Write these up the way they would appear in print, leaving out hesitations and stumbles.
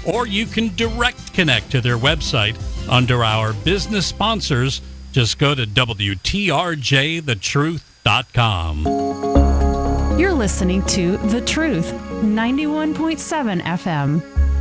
or you can direct connect to their website under our business sponsors. Just go to WTRJTheTruth.com. You're listening to The Truth, 91.7 FM.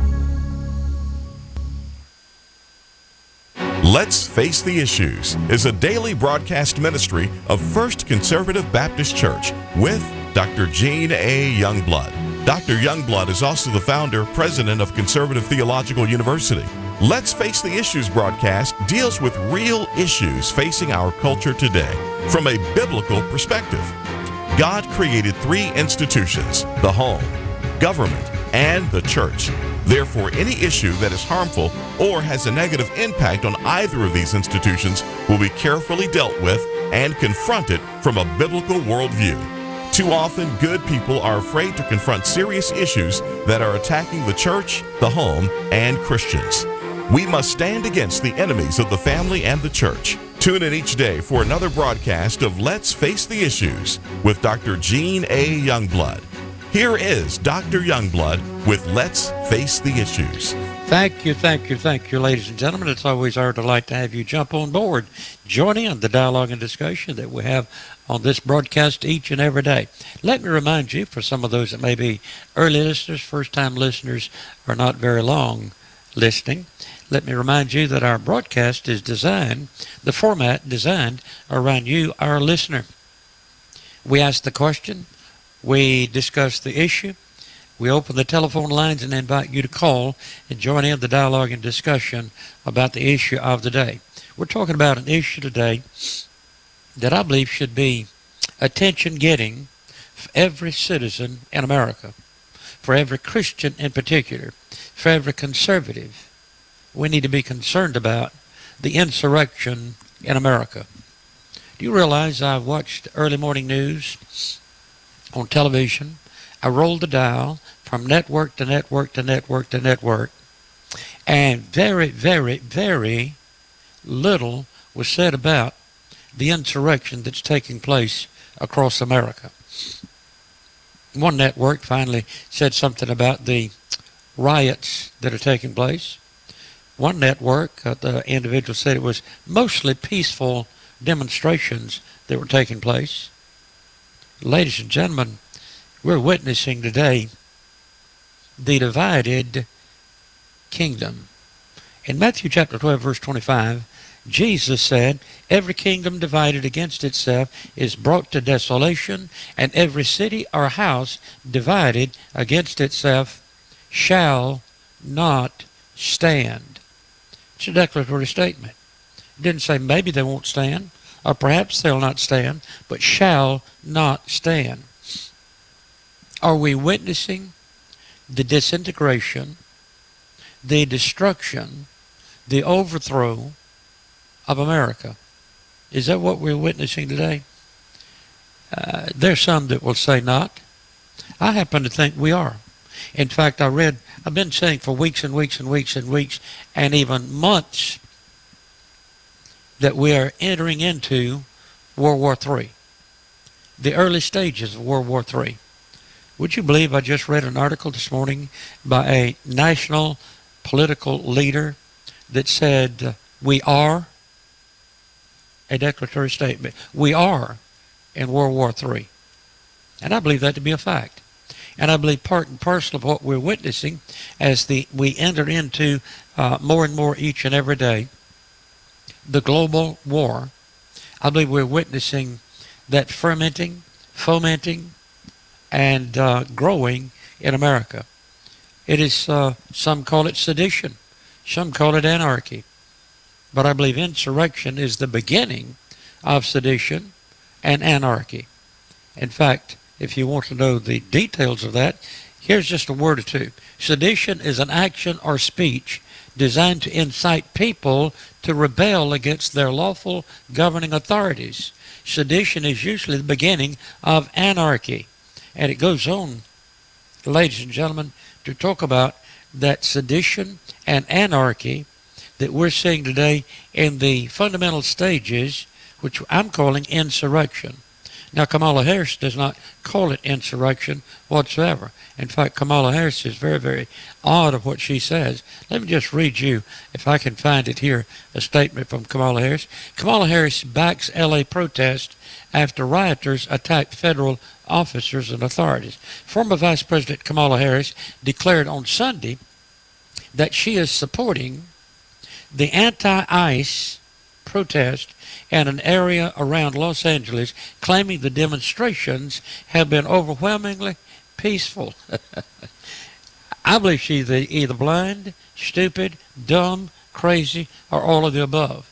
Let's Face the Issues is a daily broadcast ministry of First Conservative Baptist Church with Dr. Gene A. Youngblood. Dr. Youngblood is also the founder, president of Conservative Theological University. Let's Face the Issues broadcast deals with real issues facing our culture today from a biblical perspective. God created three institutions: the home, government, and the church. Therefore, any issue that is harmful or has a negative impact on either of these institutions will be carefully dealt with and confronted from a biblical worldview. Too often, good people are afraid to confront serious issues that are attacking the church, the home, and Christians. We must stand against the enemies of the family and the church. Tune in each day for another broadcast of Let's Face the Issues with Dr. Gene A. Youngblood. Here is Dr. Youngblood with Let's Face the Issues. Thank you, ladies and gentlemen. It's always our delight to have you jump on board. Join in the dialogue and discussion that we have on this broadcast each and every day. Let me remind you, for some of those that may be early listeners, first-time listeners, or not very long listening, let me remind you that our broadcast is designed, the format designed around you, our listener. We ask the question, we discuss the issue, we open the telephone lines and invite you to call and join in the dialogue and discussion about the issue of the day. We're talking about an issue today that I believe should be attention-getting for every citizen in America, for every Christian in particular, for every conservative. We need to be concerned about the insurrection in America. Do you realize I watched early morning news on television? I rolled the dial from network to network to network to network, and very, very, very little was said about the insurrection that's taking place across America. One network finally said something about the riots that are taking place. One network, the individual said it was mostly peaceful demonstrations that were taking place. Ladies and gentlemen, we're witnessing today the divided kingdom. In Matthew chapter 12, verse 25, Jesus said, "Every kingdom divided against itself is brought to desolation, and every city or house divided against itself shall not stand." It's a declaratory statement. It didn't say maybe they won't stand, or perhaps they'll not stand, but shall not stand. Are we witnessing the disintegration, the destruction, the overthrow of America? Is that what we're witnessing today? There's some that will say not. I happen to think we are. In fact, I've been saying for weeks and weeks and weeks and weeks and even months that we are entering into World War III, the early stages of World War III. Would you believe I just read an article this morning by a national political leader that said, we are, a declaratory statement, we are in World War III. And I believe that to be a fact. And I believe part and parcel of what we're witnessing as we enter into more and more each and every day, the global war, I believe we're witnessing that fomenting, and growing in America. It is, some call it sedition, some call it anarchy. But I believe insurrection is the beginning of sedition and anarchy. In fact, if you want to know the details of that, here's just a word or two. Sedition is an action or speech designed to incite people to rebel against their lawful governing authorities. Sedition is usually the beginning of anarchy. And it goes on, ladies and gentlemen, to talk about that sedition and anarchy that we're seeing today in the fundamental stages, which I'm calling insurrection. Now, Kamala Harris does not call it insurrection whatsoever. In fact, Kamala Harris is very, very odd of what she says. Let me just read you, if I can find it here, a statement from Kamala Harris. Kamala Harris backs L.A. protest after rioters attacked federal officers and authorities. Former Vice President Kamala Harris declared on Sunday that she is supporting the anti-ICE protest in an area around Los Angeles, claiming the demonstrations have been overwhelmingly peaceful. I believe she's either blind, stupid, dumb, crazy, or all of the above.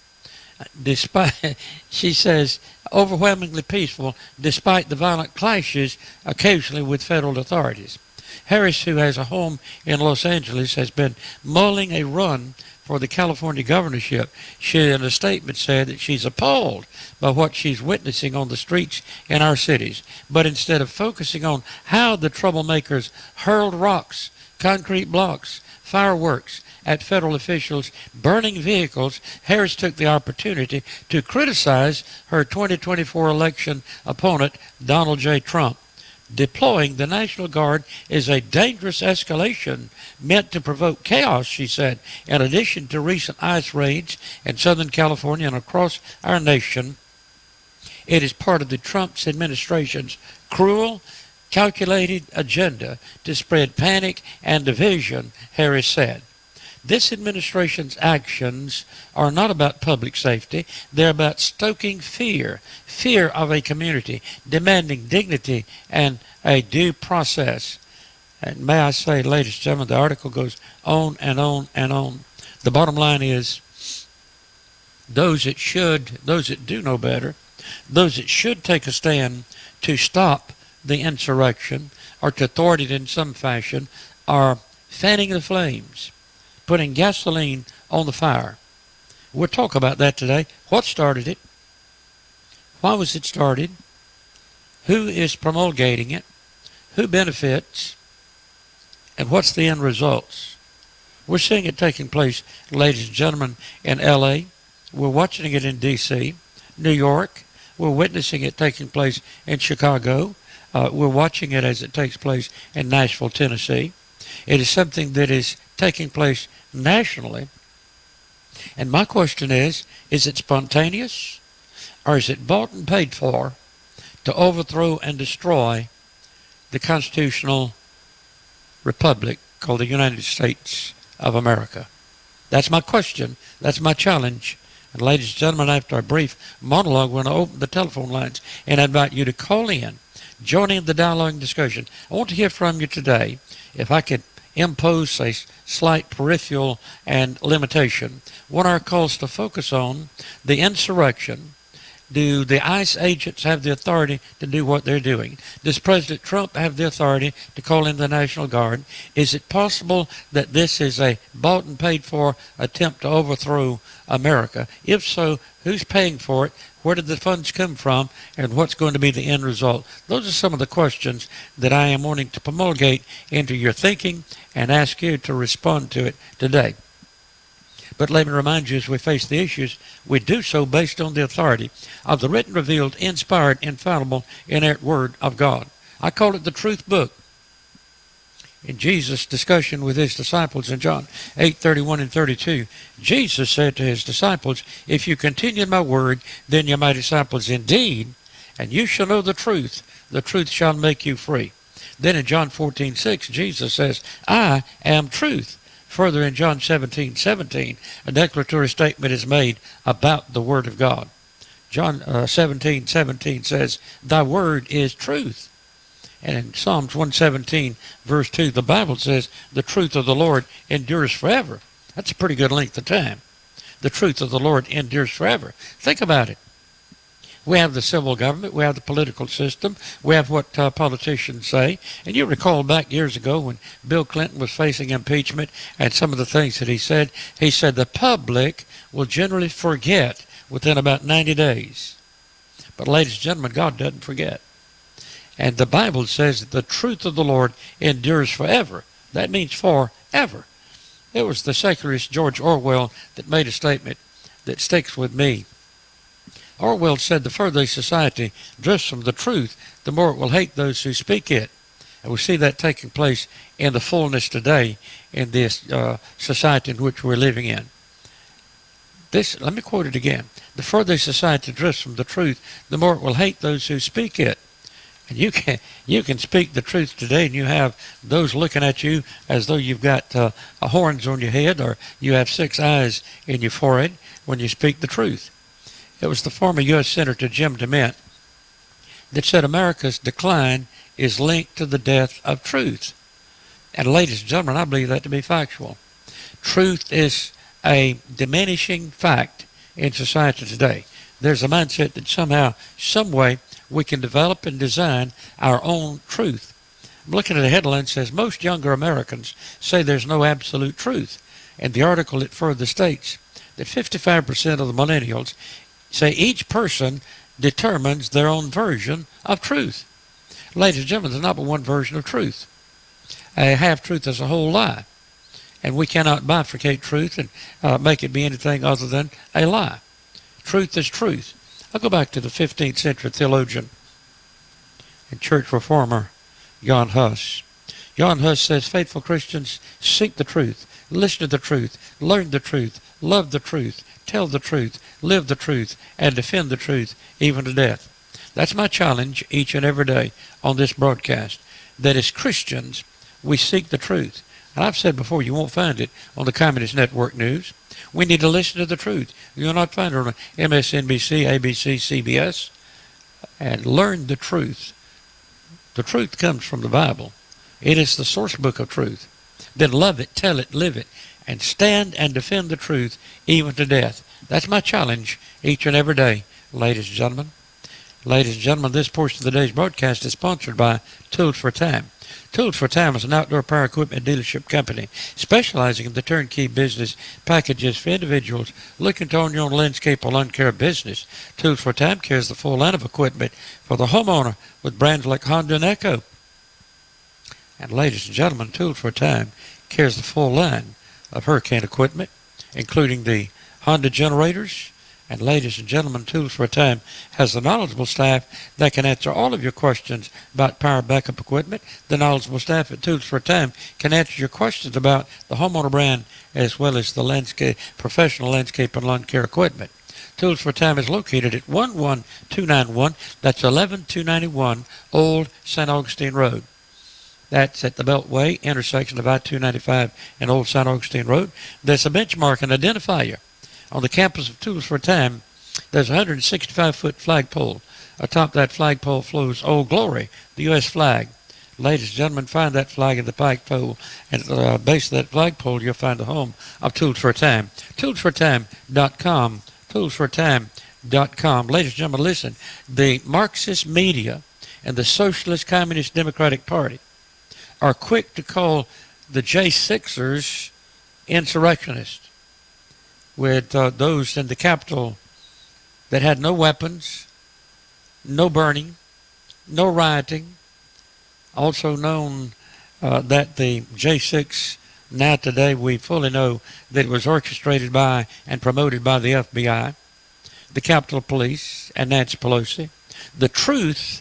Despite, she says, overwhelmingly peaceful despite the violent clashes occasionally with federal authorities. Harris, who has a home in Los Angeles, has been mulling a run for the California governorship. She, in a statement, said that she's appalled by what she's witnessing on the streets in our cities. But instead of focusing on how the troublemakers hurled rocks, concrete blocks, fireworks at federal officials, burning vehicles, Harris took the opportunity to criticize her 2024 election opponent, Donald J. Trump. Deploying the National Guard is a dangerous escalation meant to provoke chaos, she said. In addition to recent ICE raids in Southern California and across our nation, it is part of the Trump administration's cruel, calculated agenda to spread panic and division, Harris said. This administration's actions are not about public safety. They're about stoking fear of a community, demanding dignity and a due process. And may I say, ladies and gentlemen, the article goes on and on and on. The bottom line is, those that do know better, those that should take a stand to stop the insurrection or to thwart it in some fashion, are fanning the flames, putting gasoline on the fire. We'll talk about that today. What started it? Why was it started? Who is promulgating it? Who benefits? And what's the end results? We're seeing it taking place, ladies and gentlemen, in L.A. We're watching it in D.C., New York. We're witnessing it taking place in Chicago. We're watching it as it takes place in Nashville, Tennessee. It is something that is taking place nationally. And my question is it spontaneous, or is it bought and paid for to overthrow and destroy the constitutional republic called the United States of America? That's my question. That's my challenge. And ladies and gentlemen, after a brief monologue, we're going to open the telephone lines and I invite you to call in, join in the dialogue and discussion. I want to hear from you today. If I could impose a slight peripheral and limitation, what our calls to focus on the insurrection. Do the ICE agents have the authority to do what they're doing? Does President Trump have the authority to call in the National Guard? Is it possible that this is a bought and paid for attempt to overthrow America? If so, who's paying for it? Where did the funds come from? And what's going to be the end result? Those are some of the questions that I am wanting to promulgate into your thinking and ask you to respond to it today. But let me remind you, as we face the issues, we do so based on the authority of the written, revealed, inspired, infallible, inerrant Word of God. I call it the Truth Book. In Jesus' discussion with his disciples in John 8:31 and 32, Jesus said to his disciples, "If you continue in my word, then you're my disciples indeed, and you shall know the truth shall make you free." Then in John 14:6, Jesus says, "I am truth." Further in John 17:17, a declaratory statement is made about the Word of God. John 17:17 says, "Thy word is truth." And in Psalms 117, verse 2, the Bible says, "The truth of the Lord endures forever." That's a pretty good length of time. The truth of the Lord endures forever. Think about it. We have the civil government, we have the political system, we have what politicians say. And you recall back years ago when Bill Clinton was facing impeachment and some of the things that he said the public will generally forget within about 90 days. But ladies and gentlemen, God doesn't forget. And the Bible says that the truth of the Lord endures forever. That means forever. It was the secularist George Orwell that made a statement that sticks with me. Orwell said, the further society drifts from the truth, the more it will hate those who speak it. And we see that taking place in the fullness today in this society in which we're living in. Let me quote it again. The further society drifts from the truth, the more it will hate those who speak it. And you can speak the truth today, and you have those looking at you as though you've got horns on your head, or you have 6 eyes in your forehead when you speak the truth. It was the former U.S. Senator Jim DeMint that said America's decline is linked to the death of truth. And ladies and gentlemen, I believe that to be factual. Truth is a diminishing fact in society today. There's a mindset that somehow, some way, we can develop and design our own truth. I'm looking at a headline that says, most younger Americans say there's no absolute truth. And the article, it further states that 55% of the millennials say each person determines their own version of truth. Ladies and gentlemen, there's not but one version of truth. A half-truth is a whole lie. And we cannot bifurcate truth and make it be anything other than a lie. Truth is truth. I'll go back to the 15th century theologian and church reformer, Jan Hus. Jan Hus says, faithful Christians seek the truth, listen to the truth, learn the truth, love the truth, tell the truth, live the truth, and defend the truth, even to death. That's my challenge each and every day on this broadcast, that as Christians, we seek the truth. And I've said before, you won't find it on the Communist Network News. We need to listen to the truth. You'll not find it on MSNBC, ABC, CBS. And learn the truth. The truth comes from the Bible. It is the source book of truth. Then love it, tell it, live it, and stand and defend the truth even to death. That's my challenge each and every day, ladies and gentlemen. Ladies and gentlemen, this portion of the day's broadcast is sponsored by Tools for Time. Tools for Time is an outdoor power equipment dealership company specializing in the turnkey business packages for individuals looking to own your own landscape or lawn care business. Tools for Time carries the full line of equipment for the homeowner with brands like Honda and Echo. And ladies and gentlemen, Tools for Time carries the full line of hurricane equipment, including the Honda generators. And ladies and gentlemen, Tools for Time has the knowledgeable staff that can answer all of your questions about power backup equipment. The knowledgeable staff at Tools for Time can answer your questions about the homeowner brand as well as the professional landscape and lawn care equipment. Tools for Time is located at 11291, that's 11291 Old St. Augustine Road. That's at the Beltway intersection of I-295 and Old St. Augustine Road. There's a benchmark and identifier. On the campus of Tools for Time, there's a 165-foot flagpole. Atop that flagpole flows Old Glory, the U.S. flag. Ladies and gentlemen, find that flag in the pike pole, and at the base of that flagpole, you'll find the home of Tools for Time. ToolsForTime.com. ToolsForTime.com. Ladies and gentlemen, listen. The Marxist media and the Socialist Communist Democratic Party are quick to call the J6ers insurrectionists, with those in the Capitol that had no weapons, no burning, no rioting. Also known that the J6, now today we fully know that it was orchestrated by and promoted by the FBI, the Capitol Police, and Nancy Pelosi. The truth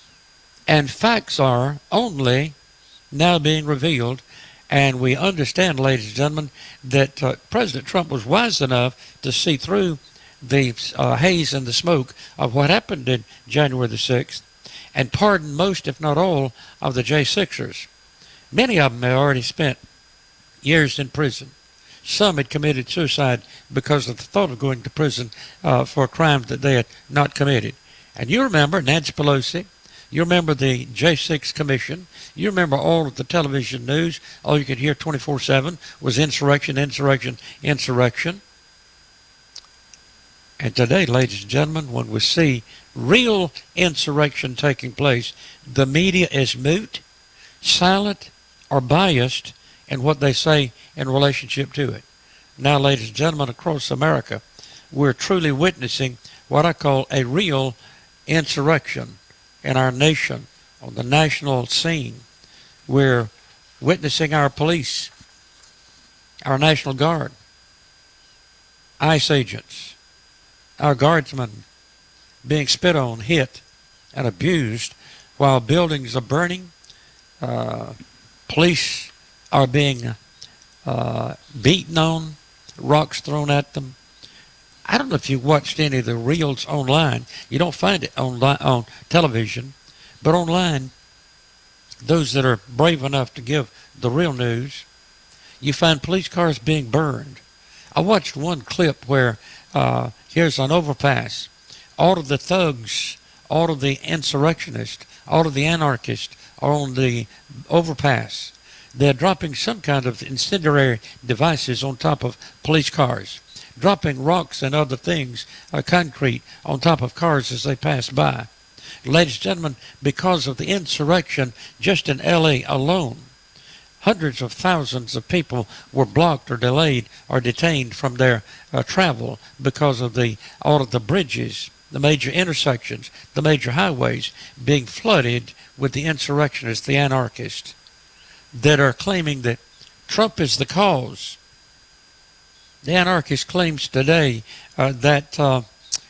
and facts are only now being revealed. And we understand, ladies and gentlemen, that President Trump was wise enough to see through the haze and the smoke of what happened in January the 6th and pardon most, if not all, of the J6ers. Many of them had already spent years in prison. Some had committed suicide because of the thought of going to prison for crimes that they had not committed. And you remember Nancy Pelosi. You remember the J6 Commission. You remember all of the television news. All you could hear 24/7 was insurrection, insurrection, insurrection. And today, ladies and gentlemen, when we see real insurrection taking place, the media is mute, silent, or biased in what they say in relationship to it. Now, ladies and gentlemen, across America, we're truly witnessing what I call a real insurrection in our nation, on the national scene. We're witnessing our police, our National Guard, ICE agents, our guardsmen, being spit on, hit, and abused while buildings are burning. Police are being beaten on, rocks thrown at them. I don't know if you watched any of the reels online. You don't find it on television, but online, those that are brave enough to give the real news, you find police cars being burned. I watched one clip where here's an overpass. All of the thugs, all of the insurrectionists, all of the anarchists are on the overpass. They're dropping some kind of incendiary devices on top of police cars, dropping rocks and other things, concrete, on top of cars as they pass by. Ladies and gentlemen, because of the insurrection just in L.A. alone, hundreds of thousands of people were blocked or delayed or detained from their travel because of all of the bridges, the major intersections, the major highways being flooded with the insurrectionists, the anarchists, that are claiming that Trump is the cause. The anarchist claims today that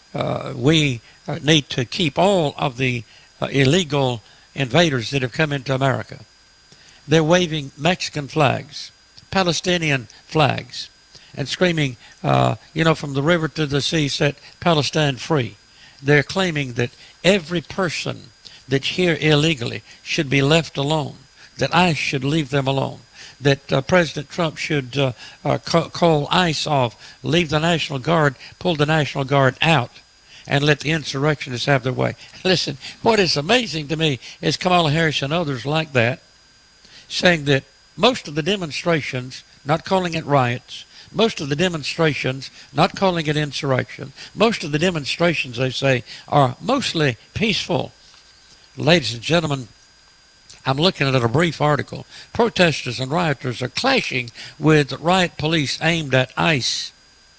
we need to keep all of the illegal invaders that have come into America. They're waving Mexican flags, Palestinian flags, and screaming, from the river to the sea, set Palestine free. They're claiming that every person that's here illegally should be left alone, that ICE should leave them alone, that President Trump should call ICE off, leave the National Guard, pull the National Guard out, and let the insurrectionists have their way. Listen, what is amazing to me is Kamala Harris and others like that saying that most of the demonstrations, not calling it riots, most of the demonstrations, not calling it insurrection, most of the demonstrations, they say, are mostly peaceful. Ladies and gentlemen, I'm looking at a brief article. Protesters and rioters are clashing with riot police aimed at ICE.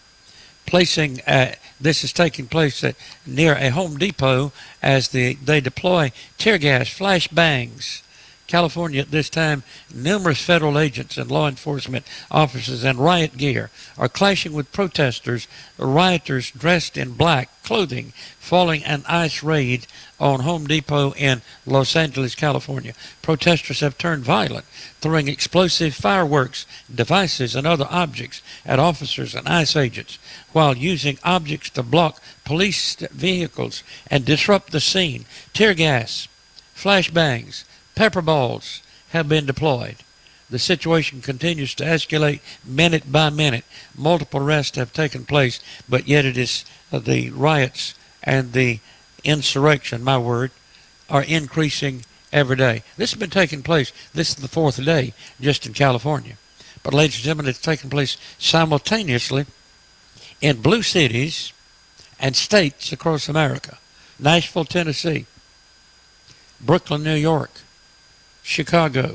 This is taking place near a Home Depot as they deploy tear gas, flashbangs. California at this time, numerous federal agents and law enforcement officers in riot gear are clashing with protesters, rioters dressed in black clothing, following an ICE raid on Home Depot in Los Angeles, California. Protesters have turned violent, throwing explosive fireworks, devices, and other objects at officers and ICE agents, while using objects to block police vehicles and disrupt the scene. Tear gas, flashbangs, pepper balls have been deployed. The situation continues to escalate minute by minute. Multiple arrests have taken place, but yet it is the riots and the insurrection, my word, are increasing every day. This has been taking place. This is the fourth day just in California. But ladies and gentlemen, it's taking place simultaneously in blue cities and states across America. Nashville, Tennessee, Brooklyn, New York, Chicago,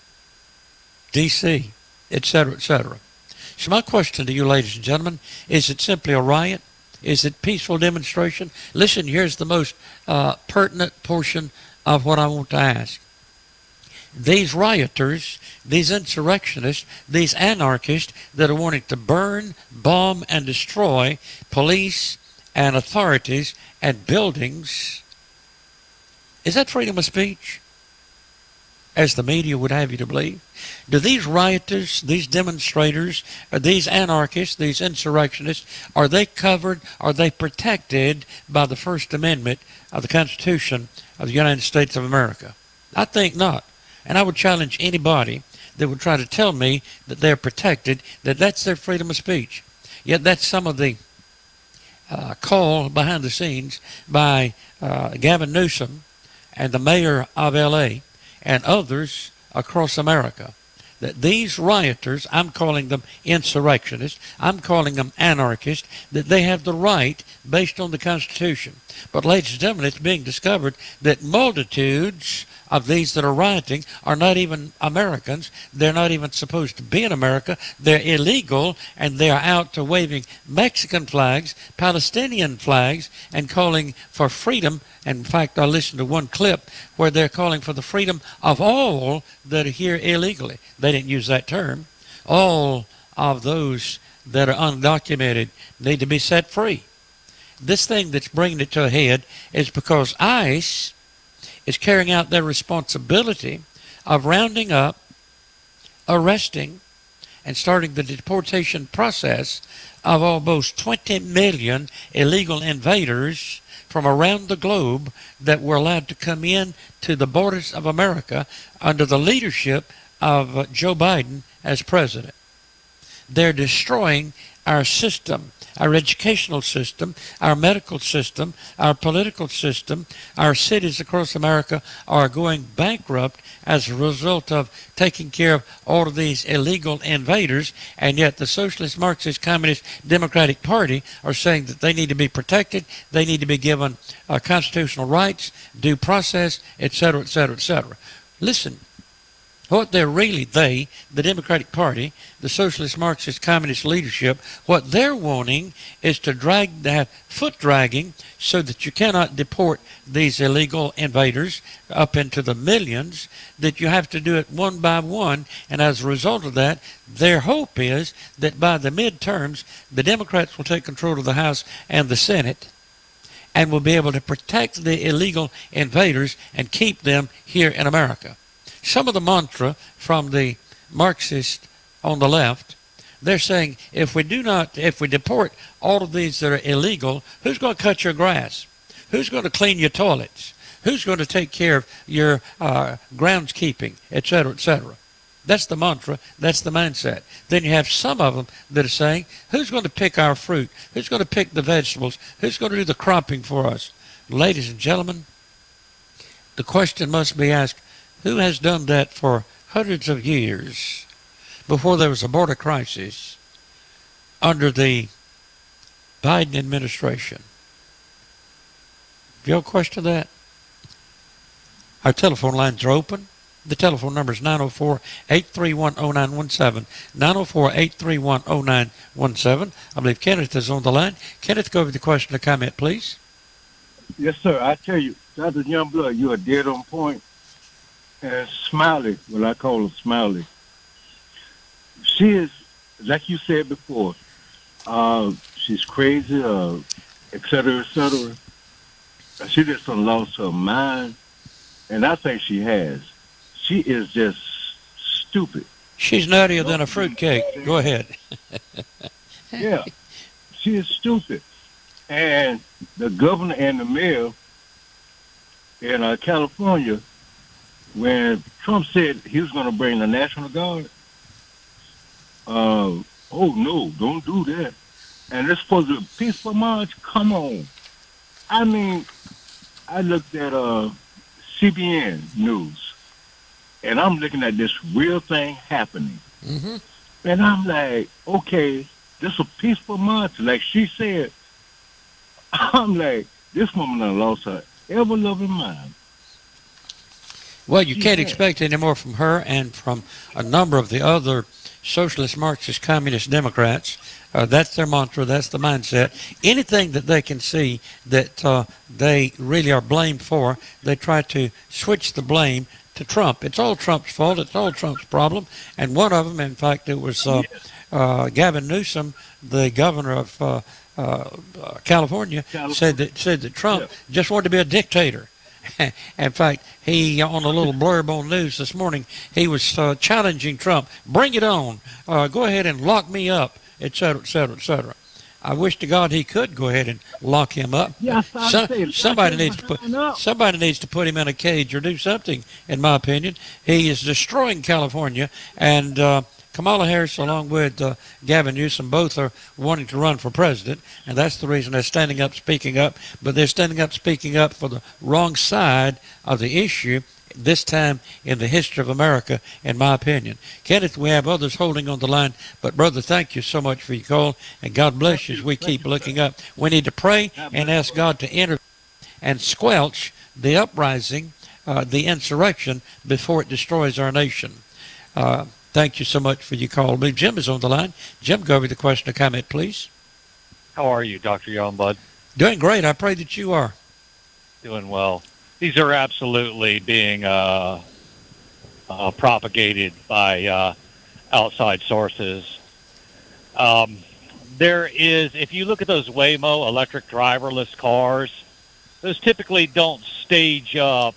D.C., etc., etc. So my question to you, ladies and gentlemen, is it simply a riot? Is it peaceful demonstration? Listen, here's the most pertinent portion of what I want to ask. These rioters, these insurrectionists, these anarchists that are wanting to burn, bomb, and destroy police and authorities and buildings, is that freedom of speech, as the media would have you to believe? Do these rioters, these demonstrators, these anarchists, these insurrectionists, are they covered, are they protected by the First Amendment of the Constitution of the United States of America? I think not. And I would challenge anybody that would try to tell me that they're protected, that that's their freedom of speech. Yet that's some of the call behind the scenes by Gavin Newsom and the mayor of L.A., and others across America, that these rioters, I'm calling them insurrectionists, I'm calling them anarchists, that they have the right based on the Constitution. But ladies and gentlemen, it's being discovered that multitudes of these that are rioting are not even Americans. They're not even supposed to be in America. They're illegal, and they're out to waving Mexican flags, Palestinian flags, and calling for freedom. And in fact, I listened to one clip where they're calling for the freedom of all that are here illegally. They didn't use that term. All of those that are undocumented need to be set free. this thing that's bringing it to a head is because ICE is carrying out their responsibility of rounding up, arresting, and starting the deportation process of almost 20 million illegal invaders from around the globe that were allowed to come in to the borders of America under the leadership of Joe Biden as president. They're destroying our system, our educational system, our medical system, our political system. Our cities across America are going bankrupt as a result of taking care of all of these illegal invaders, and yet the Socialist, Marxist, Communist, Democratic Party are saying that they need to be protected, they need to be given constitutional rights, due process, etc., etc., etc. Listen, what they're really, the Democratic Party, the Socialist, Marxist, Communist leadership, what they're wanting is to have foot dragging so that you cannot deport these illegal invaders up into the millions, that you have to do it one by one. And as a result of that, their hope is that by the midterms, the Democrats will take control of the House and the Senate and will be able to protect the illegal invaders and keep them here in America. Some of the mantra from the Marxists on the left, they're saying if we deport all of these that are illegal, who's going to cut your grass? Who's going to clean your toilets? Who's going to take care of your groundskeeping, etc., etc.? That's the mantra. That's the mindset. Then you have some of them that are saying, who's going to pick our fruit? Who's going to pick the vegetables? Who's going to do the cropping for us? Ladies and gentlemen, the question must be asked, who has done that for hundreds of years before there was a border crisis under the Biden administration? Do you have a question to that? Our telephone lines are open. The telephone number is 904-831-0917. 904-831-0917. I believe Kenneth is on the line. Kenneth, go over the question or comment, please. Yes, sir. I tell you, Dr. Youngblood, you are dead on point. And Smiley, well, I call her Smiley, she is, like you said before, she's crazy, et cetera, et cetera. She just done lost her mind, and I think she has. She is just stupid. She's nuttier than a fruitcake. Go ahead. Yeah, she is stupid. And the governor and the mayor in California, when Trump said he was going to bring the National Guard, oh no, don't do that. And it's supposed to be a peaceful march? Come on. I mean, I looked at CBN News, and I'm looking at this real thing happening. Mm-hmm. And I'm like, okay, this is a peaceful march, like she said. I'm like, this woman done lost her ever-loving mind. Well, you can't expect any more from her and from a number of the other socialist, Marxist, communist Democrats. That's their mantra. That's the mindset. Anything that they can see that they really are blamed for, they try to switch the blame to Trump. It's all Trump's fault. It's all Trump's problem. And one of them, in fact, it was Gavin Newsom, the governor of California, said that Trump just wanted to be a dictator. In fact, he, on a little blurb on news this morning, he was challenging Trump. Bring it on. Go ahead and lock me up, et cetera, et cetera, et cetera. I wish to God he could go ahead and lock him up. Yes, somebody needs to put him in a cage or do something, in my opinion. He is destroying California, and Kamala Harris, along with Gavin Newsom, both are wanting to run for president, and that's the reason they're standing up, speaking up. But they're standing up, speaking up for the wrong side of the issue, this time in the history of America, in my opinion. Kenneth, we have others holding on the line, but brother, thank you so much for your call, and God bless you as we keep looking up. We need to pray and ask God to intervene and squelch the uprising, the insurrection, before it destroys our nation. Thank you so much for your call. I believe Jim is on the line. Jim, go over the question or comment, please. How are you, Dr. Youngblood? Doing great. I pray that you are. Doing well. These are absolutely being propagated by outside sources. there is, if you look at those Waymo electric driverless cars, those typically don't stage up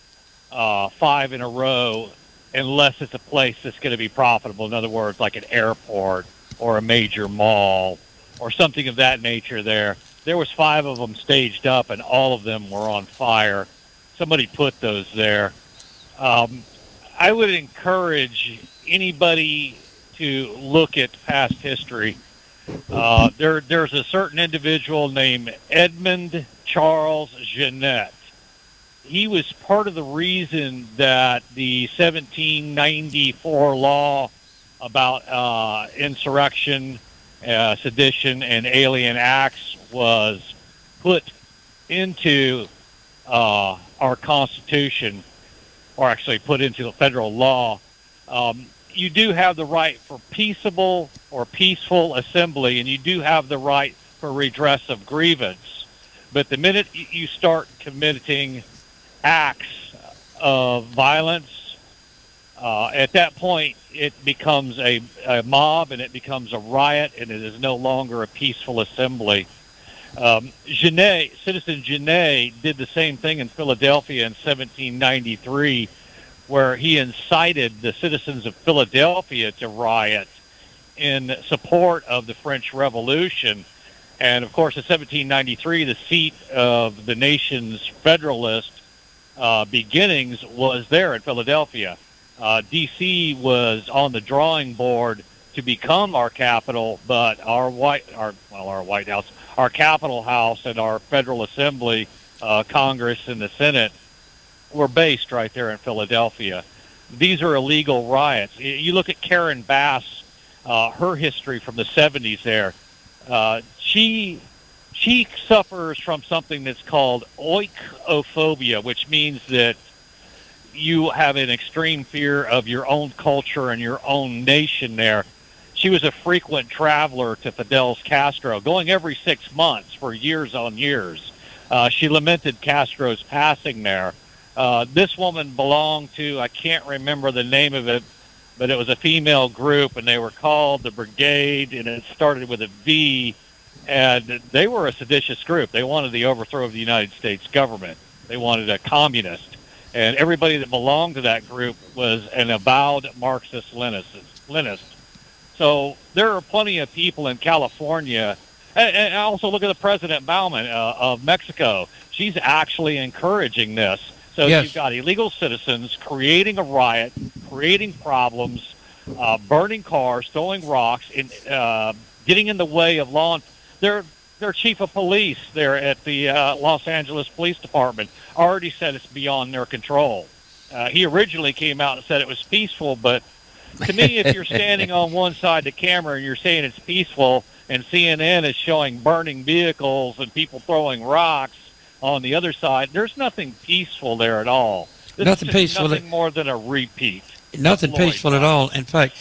5 in a row unless it's a place that's going to be profitable. In other words, like an airport or a major mall or something of that nature there. There was 5 of them staged up, and all of them were on fire. Somebody put those there. I would encourage anybody to look at past history. There's a certain individual named Edmund Charles Jeanette. He was part of the reason that the 1794 law about insurrection, sedition, and alien acts was put into our Constitution, or actually put into the federal law. You do have the right for peaceable or peaceful assembly, and you do have the right for redress of grievance. But the minute you start committing acts of violence, at that point it becomes a mob, and it becomes a riot, and it is no longer a peaceful assembly. Citizen Genet did the same thing in Philadelphia in 1793, where he incited the citizens of Philadelphia to riot in support of the French Revolution. And, of course, in 1793, the seat of the nation's Federalist beginnings was there in Philadelphia. D.C. was on the drawing board to become our capital, but our White House, our Capitol House, and our Federal Assembly, Congress, and the Senate were based right there in Philadelphia. These are illegal riots. You look at Karen Bass, her history from the 70s there. She suffers from something that's called oikophobia, which means that you have an extreme fear of your own culture and your own nation there. She was a frequent traveler to Fidel Castro, going every 6 months for years on years. She lamented Castro's passing there. This woman belonged to, I can't remember the name of it, but it was a female group, and they were called the Brigade, and it started with a V, and they were a seditious group. They wanted the overthrow of the United States government. They wanted a communist, and everybody that belonged to that group was an avowed Marxist-Leninist. So there are plenty of people in California, and also look at the President Bauman of Mexico. She's actually encouraging this. So Yes. You've got illegal citizens creating a riot, creating problems, burning cars, throwing rocks, and getting in the way of law. Their chief of police there at the Los Angeles Police Department already said it's beyond their control. He originally came out and said it was peaceful, but to me, if you're standing on one side of the camera and you're saying it's peaceful, and CNN is showing burning vehicles and people throwing rocks on the other side, there's nothing peaceful there at all. This Nothing is just peaceful. Nothing more than a repeat. Nothing Floyd peaceful at all. In fact,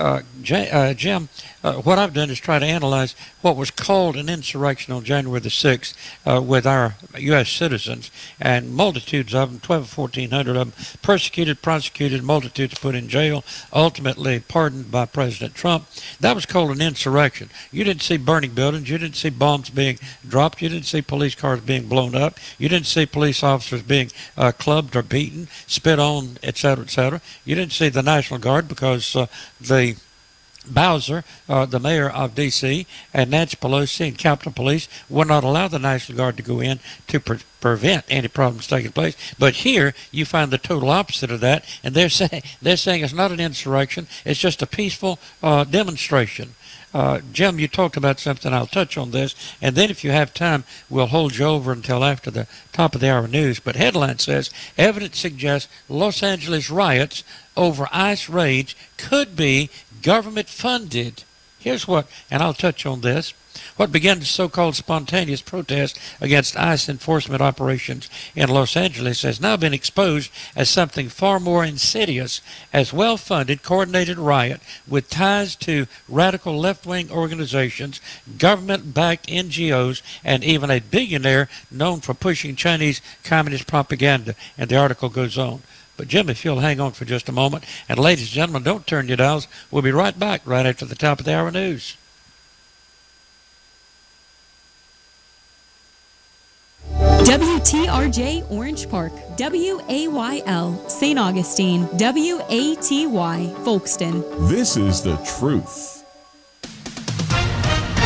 Jim, what I've done is try to analyze what was called an insurrection on January the 6th with our U.S. citizens, and multitudes of them, 1,200 or 1,400 of them, persecuted, prosecuted, multitudes put in jail, ultimately pardoned by President Trump. That was called an insurrection. You didn't see burning buildings. You didn't see bombs being dropped. You didn't see police cars being blown up. You didn't see police officers being clubbed or beaten, spit on, etc., etc. You didn't see the National Guard because the Bowser, the mayor of D.C., and Nancy Pelosi and Capitol Police would not allow the National Guard to go in to prevent any problems taking place. But here you find the total opposite of that, and they're saying it's not an insurrection; it's just a peaceful demonstration. Jim, you talked about something. I'll touch on this, and then if you have time, we'll hold you over until after the top of the hour news. But headline says, evidence suggests Los Angeles riots over ICE raids could be government funded. Here's what, and I'll touch on this. What began as so-called spontaneous protest against ICE enforcement operations in Los Angeles has now been exposed as something far more insidious, as well-funded, coordinated riot with ties to radical left-wing organizations, government-backed NGOs, and even a billionaire known for pushing Chinese communist propaganda. And the article goes on. But, Jim, if you'll hang on for just a moment, and ladies and gentlemen, don't turn your dials. We'll be right back right after the top of the hour news. WTRJ Orange Park, WAYL St. Augustine, WATY Folkston. This is the truth.